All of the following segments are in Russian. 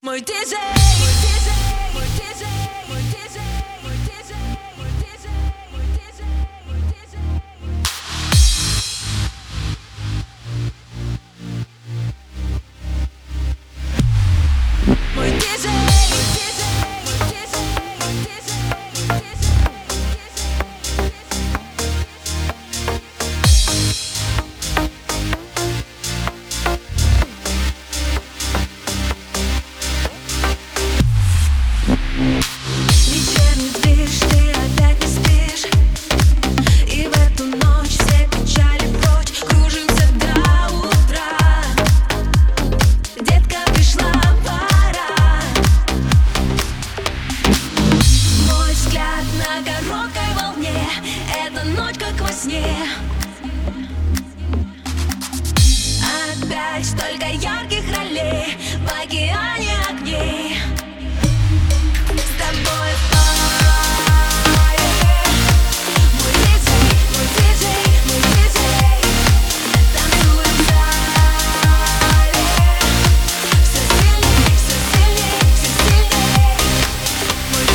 Мой диджей, вечерний движ, ты опять не спишь. И в эту ночь все печали прочь, кружимся до утра. Детка, пришла пора. Мой взгляд на короткой волне, эта ночь как во сне. Опять столько ярких ролей в океане огней. С тобой в паре. Мой диджей, танцуем в зале. Все сильней, все сильней, все сильней. Мой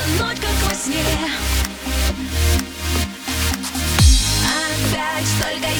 Опять столько